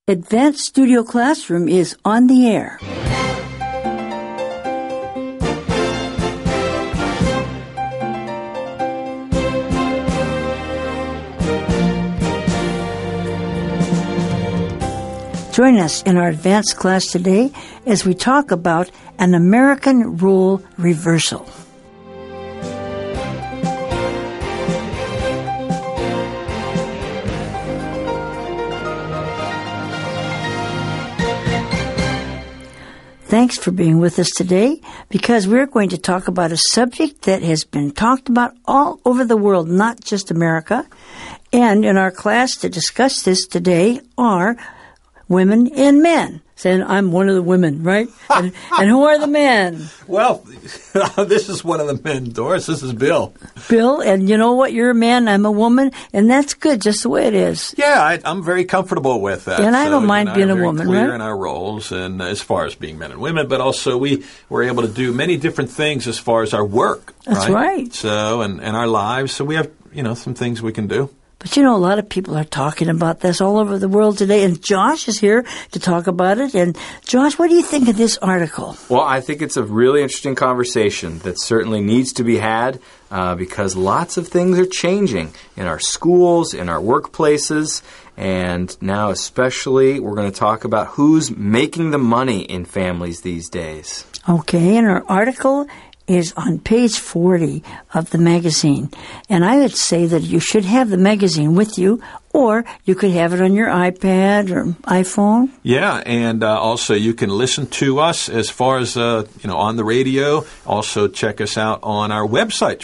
Advanced Studio Classroom is on the air. Join us in our advanced class today as we talk about an American role reversal. Thanks for being with us today, because we're going to talk about a subject that has been talked about all over the world, not just America. And in our class to discuss this today are women and men. Saying I'm one of the women, right? And who are the men? Well, this is one of the men, Doris. This is Bill. Bill, and you know what? You're a man, I'm a woman, and that's good, just the way it is. Yeah, I'm very comfortable with that. And I don't mind being a woman, right? We're clear right? in our roles, and as far as being men and women, but also we were able to do many different things as far as our work. That's right. So, and our lives. So we have, some things we can do. But a lot of people are talking about this all over the world today, and Josh is here to talk about it. And Josh, what do you think of this article? Well, I think it's a really interesting conversation that certainly needs to be had because lots of things are changing in our schools, in our workplaces, and now especially we're going to talk about who's making the money in families these days. Okay, and our article is on page 40 of the magazine. And I would say that you should have the magazine with you, or you could have it on your iPad or iPhone. Yeah, and also you can listen to us as far as, on the radio. Also check us out on our website,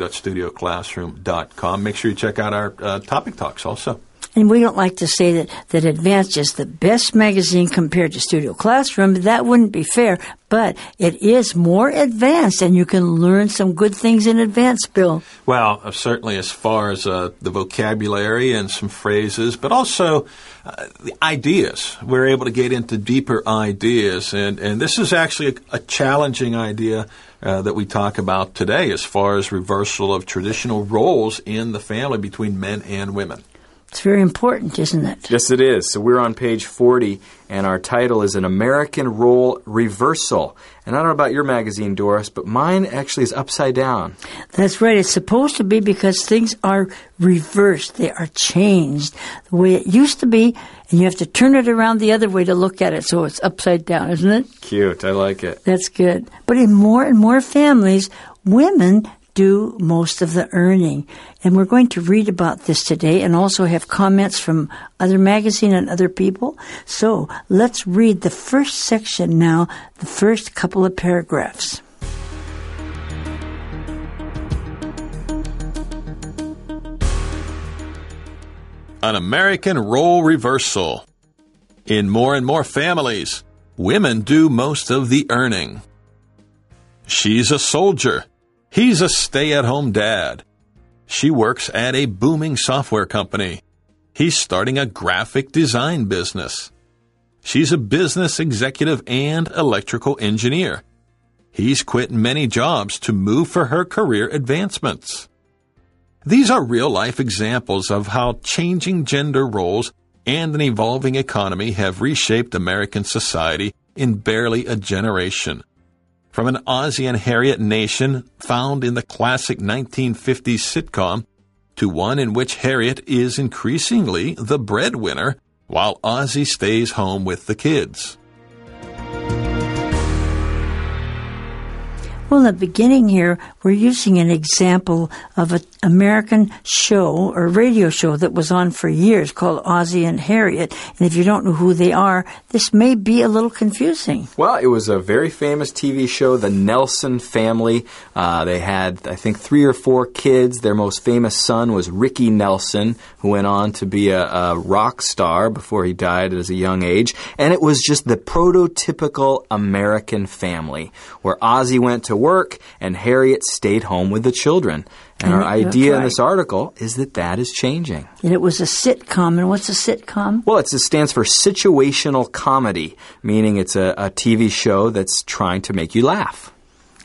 www.studioclassroom.com. Make sure you check out our topic talks also. And we don't like to say that Advanced is the best magazine compared to Studio Classroom. That wouldn't be fair, but it is more advanced, and you can learn some good things in advance, Bill. Well, certainly as far as the vocabulary and some phrases, but also the ideas. We're able to get into deeper ideas, and this is actually a challenging idea that we talk about today as far as reversal of traditional roles in the family between men and women. It's very important, isn't it? Yes, it is. So we're on page 40, and our title is An American Role Reversal. And I don't know about your magazine, Doris, but mine actually is upside down. That's right. It's supposed to be because things are reversed. They are changed the way it used to be, and you have to turn it around the other way to look at it, so it's upside down, isn't it? Cute. I like it. That's good. But in more and more families, women do most of the earning. And we're going to read about this today and also have comments from other magazine and other people. So let's read the first section now, the first couple of paragraphs. An American role reversal. In more and more families, women do most of the earning. She's a soldier. He's a stay-at-home dad. She works at a booming software company. He's starting a graphic design business. She's a business executive and electrical engineer. He's quit many jobs to move for her career advancements. These are real-life examples of how changing gender roles and an evolving economy have reshaped American society in barely a generation. From an Ozzie and Harriet nation found in the classic 1950s sitcom to one in which Harriet is increasingly the breadwinner while Ozzie stays home with the kids. Well, in the beginning here, we're using an example of an American show or radio show that was on for years called Ozzie and Harriet. And if you don't know who they are, this may be a little confusing. Well, it was a very famous TV show, The Nelson Family. They had, I think, 3 or 4 kids. Their most famous son was Ricky Nelson, who went on to be a rock star before he died at a young age. And it was just the prototypical American family, where Ozzie went to work and Harriet stayed home with the children. And our idea in this article is that is changing. And it was a sitcom. And what's a sitcom? Well, it stands for situational comedy, meaning it's a TV show that's trying to make you laugh.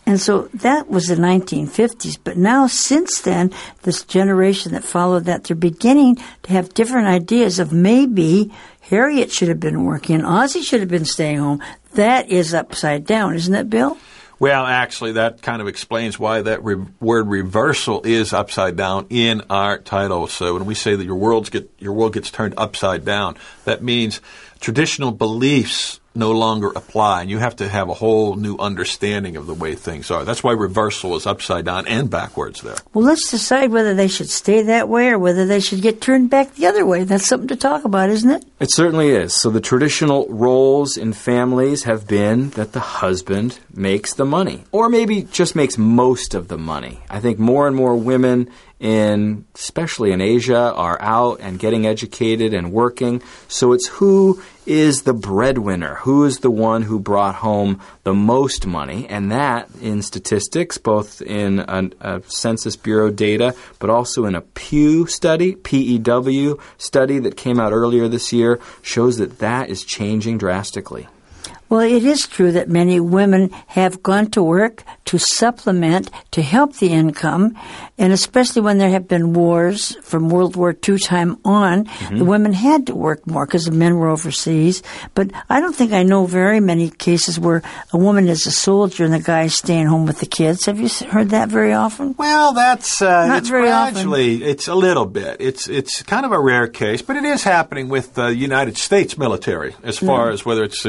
And so that was the 1950s. But now, since then, this generation that followed that, they're beginning to have different ideas of maybe Harriet should have been working, Ozzie should have been staying home. That is upside down, isn't it, Bill? Well, actually, that kind of explains why that word reversal is upside down in our title. So when we say that your world gets turned upside down, that means traditional beliefs no longer apply, and you have to have a whole new understanding of the way things are. That's why reversal is upside down and backwards there. Well, let's decide whether they should stay that way or whether they should get turned back the other way. That's something to talk about, isn't it? It certainly is. So the traditional roles in families have been that the husband makes the money, or maybe just makes most of the money. I think more and more women especially in Asia, are out and getting educated and working. So it's who is the breadwinner, who is the one who brought home the most money, and that in statistics, both in a Census Bureau data, but also in a Pew study, P-E-W study that came out earlier this year, shows that is changing drastically. Well, it is true that many women have gone to work to supplement, to help the income, and especially when there have been wars from World War II time on, the women had to work more because the men were overseas. But I don't think I know very many cases where a woman is a soldier and the guy is staying home with the kids. Have you heard that very often? Well, that's Not very gradually, often. It's a little bit. It's kind of a rare case, but it is happening with the United States military as far as whether it's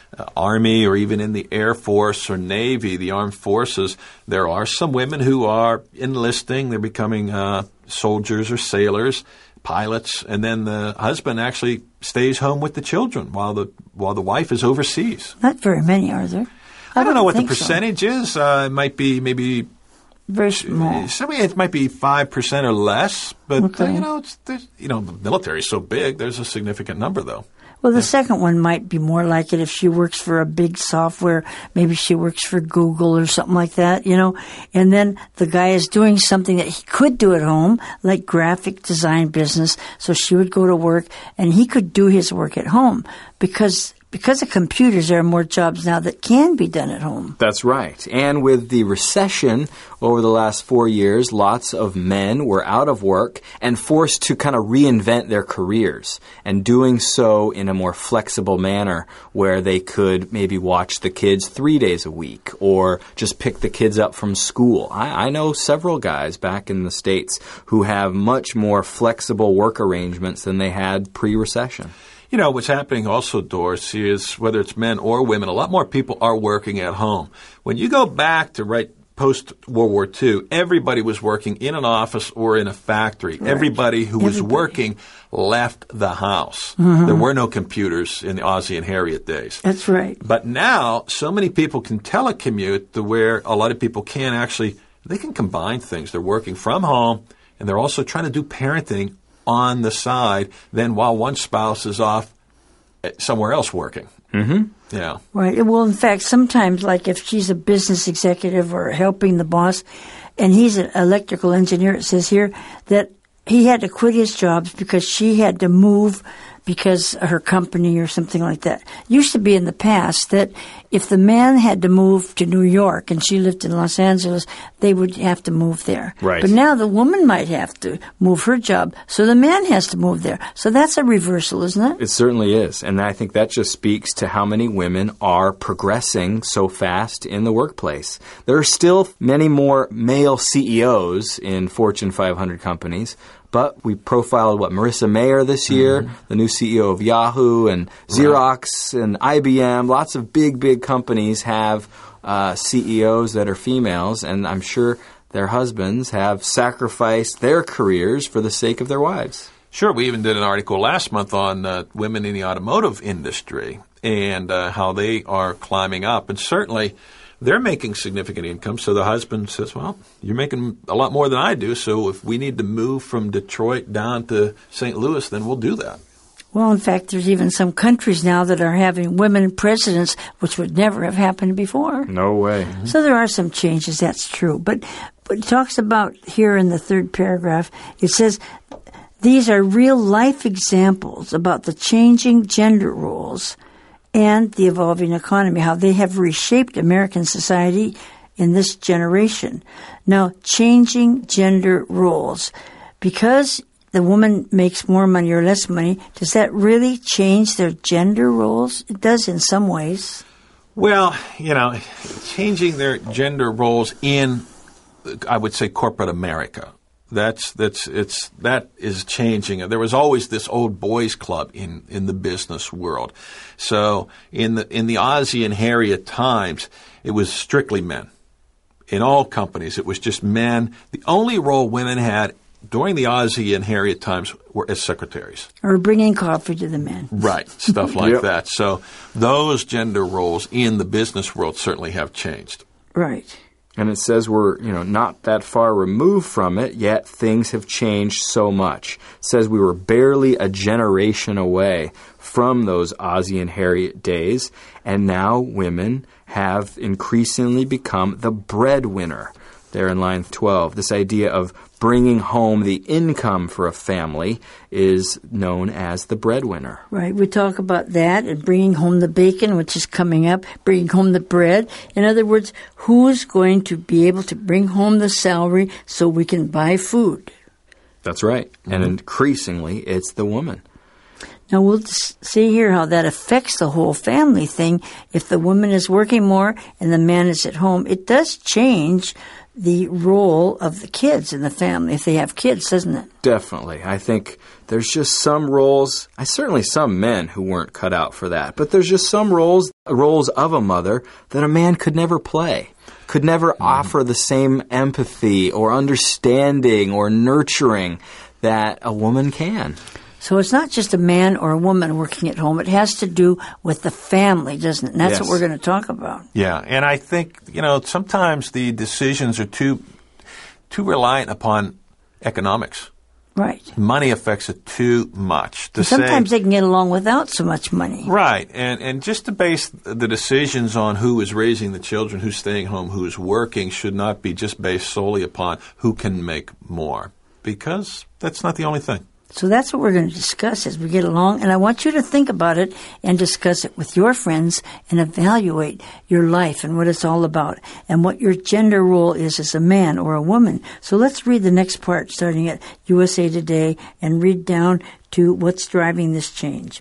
Army or even in the Air Force or Navy, the armed forces. There are some women who are enlisting. They're becoming soldiers or sailors, pilots, and then the husband actually stays home with the children while the wife is overseas. Not very many, are there? I don't know what the think so. percentage is. It might be maybe Very small. it might be 5% or less, but Okay. the military is so big. There's a significant number, though. Well, the second one might be more like it if she works for a big software. Maybe she works for Google or something like that, And then the guy is doing something that he could do at home, like graphic design business. So she would go to work and he could do his work at home because of computers, there are more jobs now that can be done at home. That's right. And with the recession over the last 4 years, lots of men were out of work and forced to kind of reinvent their careers, and doing so in a more flexible manner where they could maybe watch the kids 3 days a week or just pick the kids up from school. I know several guys back in the States who have much more flexible work arrangements than they had pre-recession. What's happening also, Doris, is whether it's men or women, a lot more people are working at home. When you go back to post-World War II, everybody was working in an office or in a factory. Right. Everybody who was working left the house. There were no computers in the Ozzie and Harriet days. That's right. But now, so many people can telecommute to where a lot of people they can combine things. They're working from home, and they're also trying to do parenting on the side then while one spouse is off somewhere else working. Mm-hmm. Yeah. Right. Well, in fact, sometimes, like if she's a business executive or helping the boss, and he's an electrical engineer, it says here that he had to quit his jobs because she had to move because of her company or something like that. Used to be in the past that if the man had to move to New York and she lived in Los Angeles, they would have to move there. Right. But now the woman might have to move her job, so the man has to move there. So that's a reversal, isn't it? It certainly is. And I think that just speaks to how many women are progressing so fast in the workplace. There are still many more male CEOs in Fortune 500 companies, but we profiled, Marissa Mayer this year, the new CEO of Yahoo, and Xerox and IBM. Lots of big companies have CEOs that are females, and I'm sure their husbands have sacrificed their careers for the sake of their wives. Sure. We even did an article last month on women in the automotive industry and how they are climbing up. And certainly they're making significant income, so the husband says, well, you're making a lot more than I do, so if we need to move from Detroit down to St. Louis, then we'll do that. Well, in fact, there's even some countries now that are having women presidents, which would never have happened before. No way. So there are some changes, that's true. But it talks about here in the third paragraph, it says, these are real-life examples about the changing gender roles and the evolving economy, how they have reshaped American society in this generation. Now, changing gender roles. Because the woman makes more money or less money, does that really change their gender roles? It does in some ways. Well, changing their gender roles in, I would say, corporate America. That is changing. There was always this old boys club in the business world. So in the Ozzie and Harriet times, it was strictly men. In all companies, it was just men. The only role women had during the Ozzie and Harriet times were as secretaries. Or bringing coffee to the men. Right, stuff like that. So those gender roles in the business world certainly have changed. Right. And it says we're, not that far removed from it, yet things have changed so much. It says we were barely a generation away from those Ozzie and Harriet days, and now women have increasingly become the breadwinner. There in line 12, this idea of bringing home the income for a family is known as the breadwinner. Right. We talk about that and bringing home the bacon, which is coming up, bringing home the bread. In other words, who's going to be able to bring home the salary so we can buy food? That's right. Mm-hmm. And increasingly, it's the woman. Now, we'll see here how that affects the whole family thing. If the woman is working more and the man is at home, it does change the role of the kids in the family, if they have kids, doesn't it? Definitely. I think there's just some roles, certainly some men who weren't cut out for that, but there's just some roles of a mother that a man could never play, could never offer the same empathy or understanding or nurturing that a woman can. So it's not just a man or a woman working at home. It has to do with the family, doesn't it? And that's what we're going to talk about. Yeah, and I think, sometimes the decisions are too reliant upon economics. Right. Money affects it too much. Sometimes they can get along without so much money. Right, and just to base the decisions on who is raising the children, who's staying home, who's working, should not be just based solely upon who can make more, because that's not the only thing. So that's what we're going to discuss as we get along. And I want you to think about it and discuss it with your friends and evaluate your life and what it's all about and what your gender role is as a man or a woman. So let's read the next part starting at USA Today and read down to what's driving this change.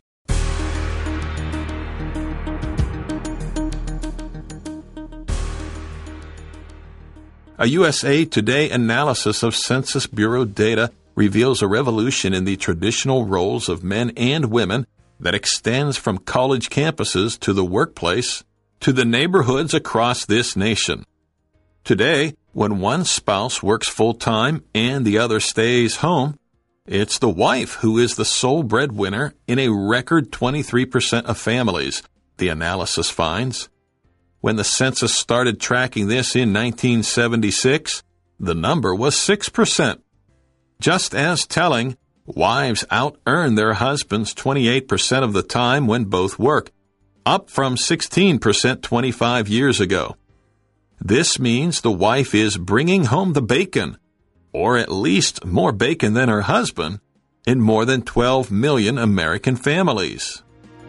A USA Today analysis of Census Bureau data reveals a revolution in the traditional roles of men and women that extends from college campuses to the workplace to the neighborhoods across this nation. Today, when one spouse works full-time and the other stays home, it's the wife who is the sole breadwinner in a record 23% of families, the analysis finds. When the census started tracking this in 1976, the number was 6%. Just as telling, wives out-earn their husbands 28% of the time when both work, up from 16% 25 years ago. This means the wife is bringing home the bacon, or at least more bacon than her husband, in more than 12 million American families.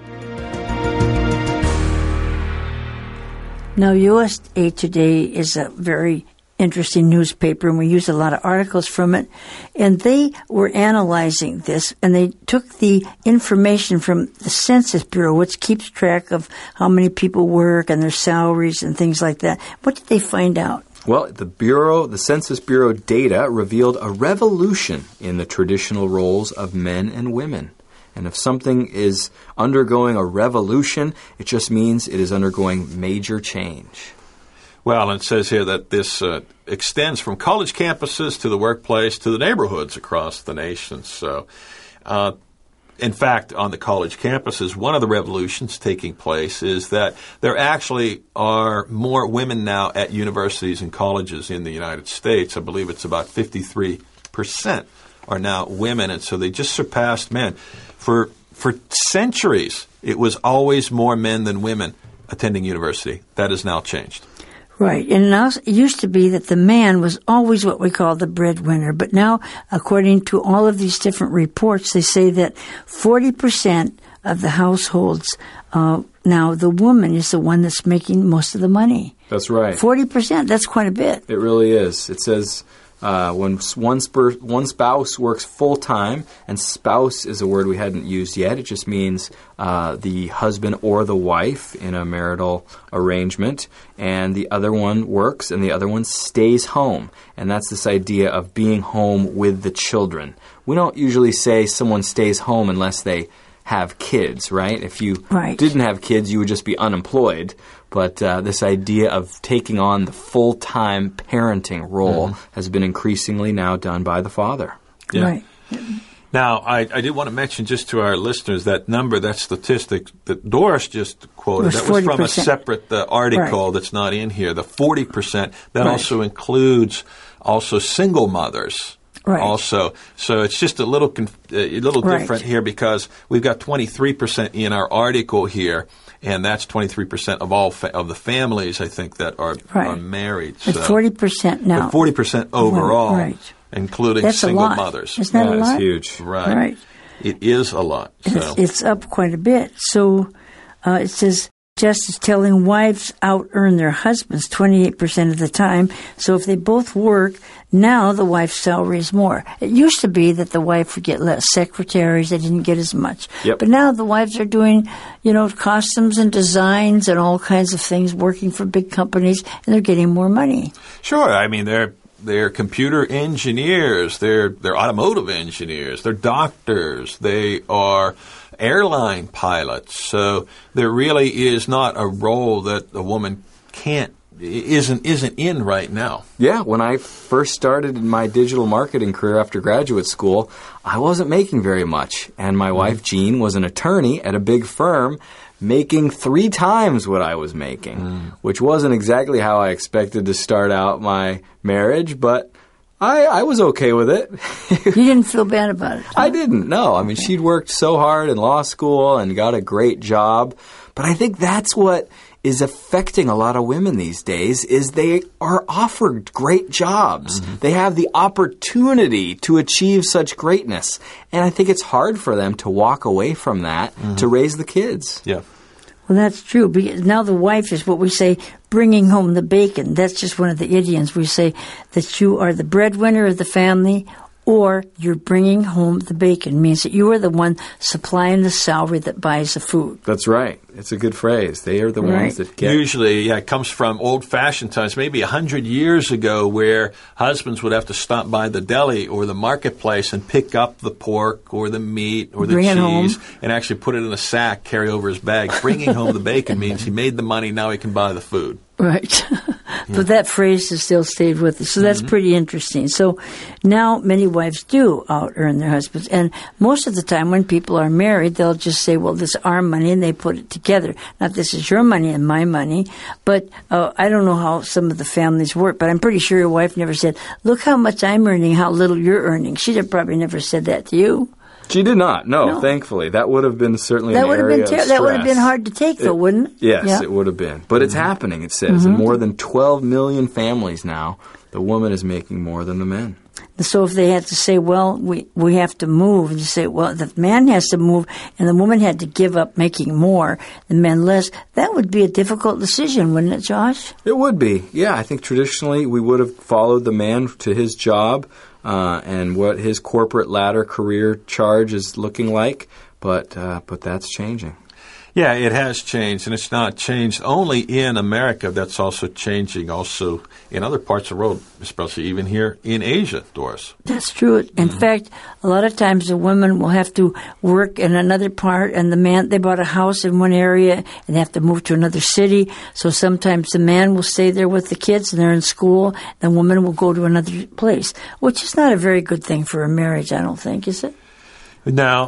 Now, USA Today is a very interesting newspaper, and we use a lot of articles from it. And they were analyzing this, and they took the information from the Census Bureau, which keeps track of how many people work and their salaries and things like that. What did they find out? Well, the Census Bureau data revealed a revolution in the traditional roles of men and women. And if something is undergoing a revolution, it just means it is undergoing major change. Well, it says here that this extends from college campuses to the workplace to the neighborhoods across the nation. So, in fact, on the college campuses, one of the revolutions taking place is that there actually are more women now at universities and colleges in the United States. I believe it's about 53% are now women, and so they just surpassed men. For centuries, it was always more men than women attending university. That has now changed. Right. And it used to be that the man was always what we call the breadwinner. But now, according to all of these different reports, they say that 40% of the households, now the woman is the one that's making most of the money. That's right. 40%, that's quite a bit. It really is. It says when one spouse works full-time, and spouse is a word we hadn't used yet. It just means the husband or the wife in a marital arrangement, and the other one works and the other one stays home. And that's this idea of being home with the children. We don't usually say someone stays home unless they have kids, right? If you didn't have kids, you would just be unemployed. But this idea of taking on the full-time parenting role has been increasingly now done by the father. Yeah. Right. Now, I did want to mention just to our listeners that number, that statistic that Doris just quoted, that was from a separate article that's not in here, the 40%. That also includes also single mothers. Right. Also, so it's just a little different here because we've got 23% in our article here, and that's 23% of all of the families I think that are married. But 40% now. But 40% overall, including that's single mothers. Isn't that a lot? That's huge. Right. It is a lot. So. It's up quite a bit. So it says. Just as telling wives out-earn their husbands 28% of the time. So if they both work, now the wife's salary is more. It used to be that the wife would get less. Secretaries, they didn't get as much. Yep. But now the wives are doing, costumes and designs and all kinds of things, working for big companies, and they're getting more money. Sure. I mean, they're computer engineers. They're automotive engineers. They're doctors. They are airline pilots. So there really is not a role that a woman isn't in right now. Yeah, when I first started in my digital marketing career after graduate school, I wasn't making very much. And my wife, Jean, was an attorney at a big firm making 3 times what I was making, which wasn't exactly how I expected to start out my marriage, but I was okay with it. You didn't feel bad about it? Huh? I didn't, no. I mean, she'd worked so hard in law school and got a great job. But I think that's what is affecting a lot of women these days is they are offered great jobs. They have the opportunity to achieve such greatness. And I think it's hard for them to walk away from that to raise the kids. Yeah. Well, that's true. Because now the wife is what we say, bringing home the bacon. That's just one of the idioms. We say that you are the breadwinner of the family or you're bringing home the bacon. It means that you are the one supplying the salary that buys the food. That's right. It's a good phrase. They are the ones that get... Usually, it comes from old-fashioned times, maybe 100 years ago, where husbands would have to stop by the deli or the marketplace and pick up the pork or the meat or the cheese and actually put it in a sack, carry over his bag. Bringing home the bacon means he made the money, now he can buy the food. Right. But that phrase has still stayed with us. So that's pretty interesting. So now many wives do out-earn their husbands. And most of the time when people are married, they'll just say, well, this is our money, and they put it together. Not this is your money and my money. But I don't know how some of the families work, but I'm pretty sure your wife never said, look how much I'm earning, how little you're earning. She'd have probably never said that to you. She did not. No, thankfully. That would have been certainly that an area of stress. That would have been hard to take, though, wouldn't it? Yes, it would have been. But it's happening, it says. In more than 12 million families now, the woman is making more than the men. So if they had to say, well, we have to move, and you say, well, the man has to move, and the woman had to give up making more, the men less, that would be a difficult decision, wouldn't it, Josh? It would be. Yeah, I think traditionally we would have followed the man to his job and what his corporate ladder career charge is looking like, but that's changing. Yeah, it has changed, and it's not changed only in America. That's also changing also in other parts of the world, especially even here in Asia, Doris. That's true. In fact, a lot of times the women will have to work in another part, and the man, they bought a house in one area, and they have to move to another city. So sometimes the man will stay there with the kids, and they're in school. The woman will go to another place, which is not a very good thing for a marriage, I don't think, is it? No,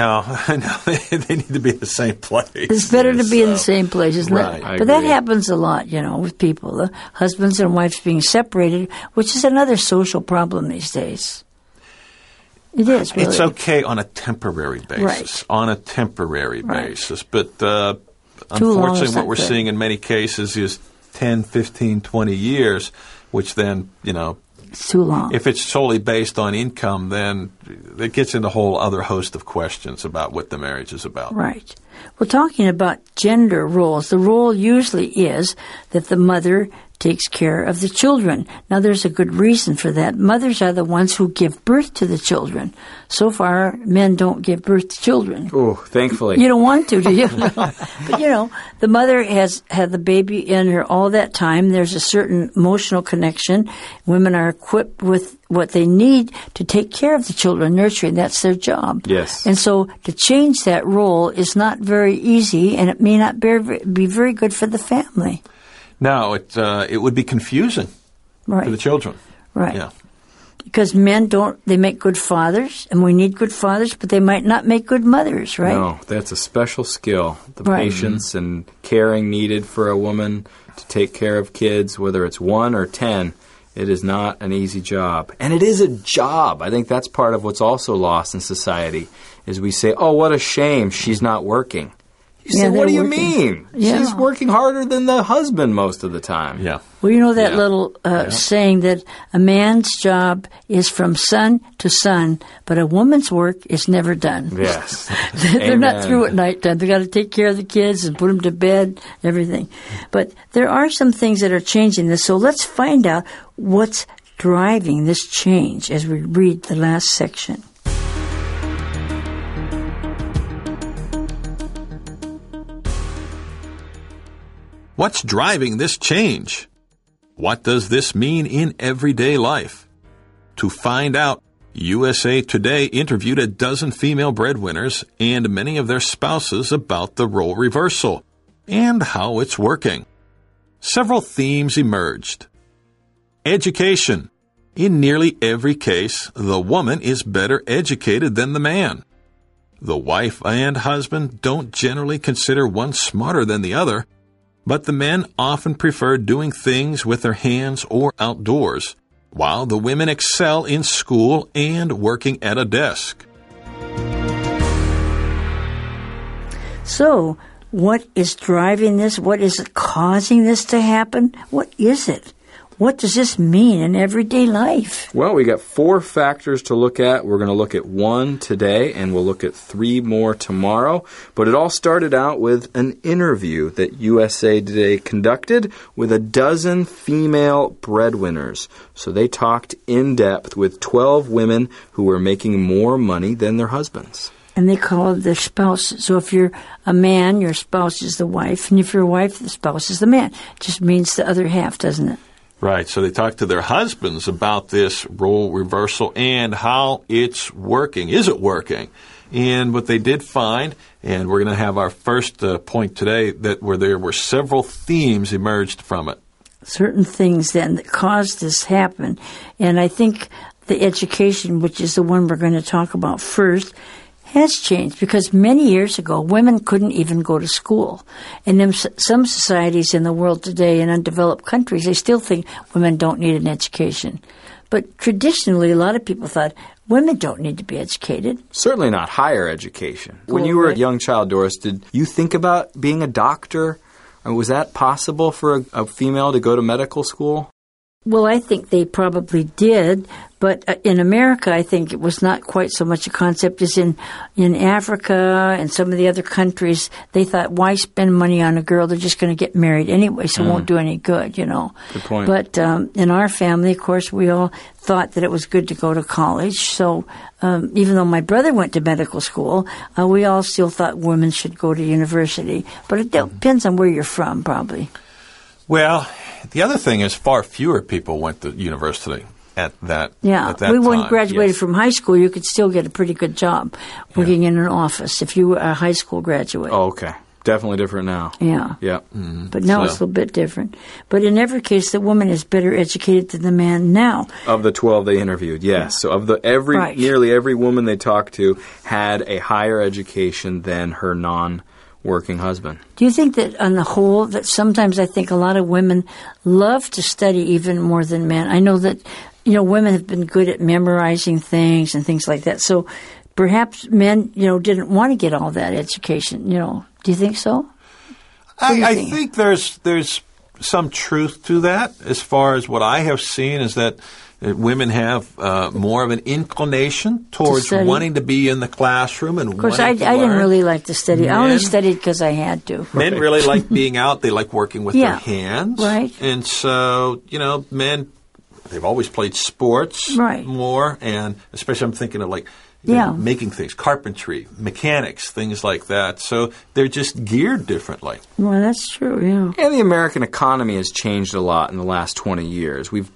they need to be in the same place. It's better to be in the same place, isn't right, it? But that happens a lot, with people, the husbands and wives being separated, which is another social problem these days. It is, really. It's okay on a temporary basis, basis. But unfortunately, what we're seeing in many cases is 10, 15, 20 years, which then, It's too long. If it's solely based on income, then it gets into a whole other host of questions about what the marriage is about. Right. Well, talking about gender roles, the role usually is that the mother takes care of the children. Now, there's a good reason for that. Mothers are the ones who give birth to the children. So far, men don't give birth to children. Oh, thankfully. You don't want to, do you? No. But, the mother has had the baby in her all that time. There's a certain emotional connection. Women are equipped with what they need to take care of the children, nurturing. That's their job. Yes. And so to change that role is not very easy, and it may not be very good for the family. No, it would be confusing for the children. Right. Yeah. Because men they make good fathers, and we need good fathers, but they might not make good mothers, right? No, that's a special skill. The patience and caring needed for a woman to take care of kids, whether it's 1 or 10, it is not an easy job. And it is a job. I think that's part of what's also lost in society, is we say, oh, what a shame she's not working. You say, what do you mean? Yeah. She's working harder than the husband most of the time. Yeah. Well, you know that little saying that a man's job is from sun to sun, but a woman's work is never done. Yes. They're not through at night time. They got to take care of the kids and put them to bed, everything. But there are some things that are changing this. So let's find out what's driving this change as we read the last section. What's driving this change? What does this mean in everyday life? To find out, USA Today interviewed a dozen female breadwinners and many of their spouses about the role reversal and how it's working. Several themes emerged. Education. In nearly every case, the woman is better educated than the man. The wife and husband don't generally consider one smarter than the other, but the men often prefer doing things with their hands or outdoors, while the women excel in school and working at a desk. So, what is driving this? What is causing this to happen? What is it? What does this mean in everyday life? Well, we got 4 factors to look at. We're going to look at 1 today, and we'll look at 3 more tomorrow. But it all started out with an interview that USA Today conducted with a dozen female breadwinners. So they talked in depth with 12 women who were making more money than their husbands. And they call it their spouses. So if you're a man, your spouse is the wife. And if you're a wife, the spouse is the man. It just means the other half, doesn't it? Right, so they talked to their husbands about this role reversal and how it's working. Is it working? And what they did find, and we're going to have our first point today, that where there were several themes emerged from it. Certain things then that caused this happen. And I think the education, which is the one we're going to talk about first, has changed because many years ago, women couldn't even go to school. And in some societies in the world today, in undeveloped countries, they still think women don't need an education. But traditionally, a lot of people thought women don't need to be educated. Certainly not higher education. When you were a young child, Doris, did you think about being a doctor? Or was that possible for a female to go to medical school? Well, I think they probably did, but in America, I think it was not quite so much a concept as in Africa and some of the other countries. They thought, why spend money on a girl? They're just going to get married anyway, so it won't do any good, you know. Good point. But in our family, of course, we all thought that it was good to go to college. So even though my brother went to medical school, we all still thought women should go to university. But it depends on where you're from, probably. Well, the other thing is far fewer people went to university at that time. When you graduated from high school, you could still get a pretty good job working in an office if you were a high school graduate. Oh, okay. Definitely different now. Yeah. Yeah. Mm-hmm. But now it's a little bit different. But in every case, the woman is better educated than the man now. Of the 12 they interviewed, yes. So of nearly every woman they talked to had a higher education than her non-working husband. Do you think that on the whole, that sometimes I think a lot of women love to study even more than men? I know that, women have been good at memorizing things and things like that. So perhaps men, didn't want to get all that education, Do you think so? I think there's some truth to that. As far as what I have seen is that women have more of an inclination towards wanting to be in the classroom and of course, I didn't really like to study. I only studied because I had to. Men really like being out. They like working with their hands. Right. And so, men, they've always played sports more, and especially I'm thinking of making things, carpentry, mechanics, things like that. So they're just geared differently. Well, that's true, yeah. And the American economy has changed a lot in the last 20 years. We've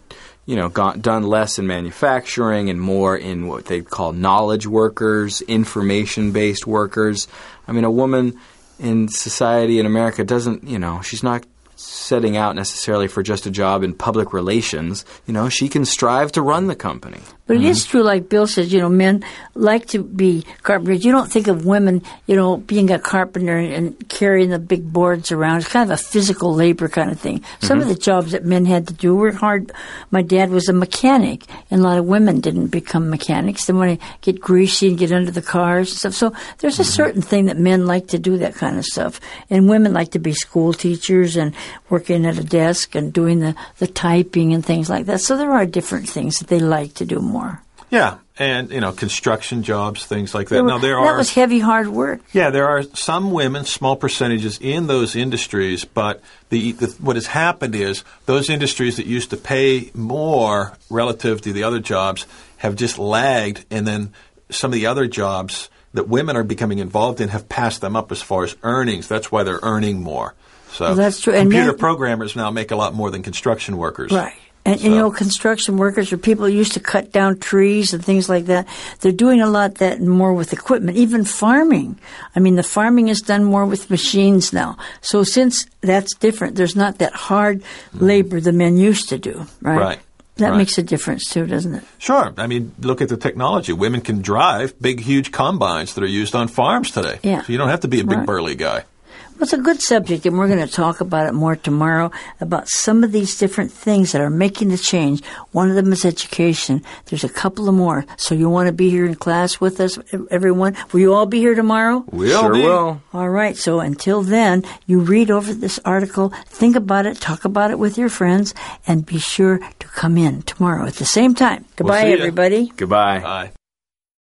done less in manufacturing and more in what they call knowledge workers, information-based workers. I mean, a woman in society in America doesn't, she's not setting out necessarily for just a job in public relations. She can strive to run the company. But it is true, like Bill says, men like to be carpenters. You don't think of women, being a carpenter and carrying the big boards around. It's kind of a physical labor kind of thing. Some of the jobs that men had to do were hard. My dad was a mechanic, and a lot of women didn't become mechanics. They want to get greasy and get under the cars and stuff. So there's a certain thing that men like to do, that kind of stuff. And women like to be school teachers and working at a desk and doing the typing and things like that. So there are different things that they like to do more. Yeah, and, construction jobs, things like that. That was heavy, hard work. Yeah, there are some women, small percentages in those industries, but what has happened is those industries that used to pay more relative to the other jobs have just lagged, and then some of the other jobs that women are becoming involved in have passed them up as far as earnings. That's why they're earning more. So well, that's true. Computer programmers now make a lot more than construction workers. Right. And construction workers or people who used to cut down trees and things like that, they're doing a lot that more with equipment, even farming. I mean, the farming is done more with machines now. So since that's different, there's not that hard labor the men used to do, right? Right. That makes a difference, too, doesn't it? Sure. I mean, look at the technology. Women can drive big, huge combines that are used on farms today. Yeah. So you don't have to be a big, burly guy. Well, it's a good subject, and we're going to talk about it more tomorrow, about some of these different things that are making the change. One of them is education. There's a couple of more. So you want to be here in class with us, everyone? Will you all be here tomorrow? Sure will. All right. So until then, you read over this article, think about it, talk about it with your friends, and be sure to come in tomorrow at the same time. Goodbye, everybody. Goodbye. Bye.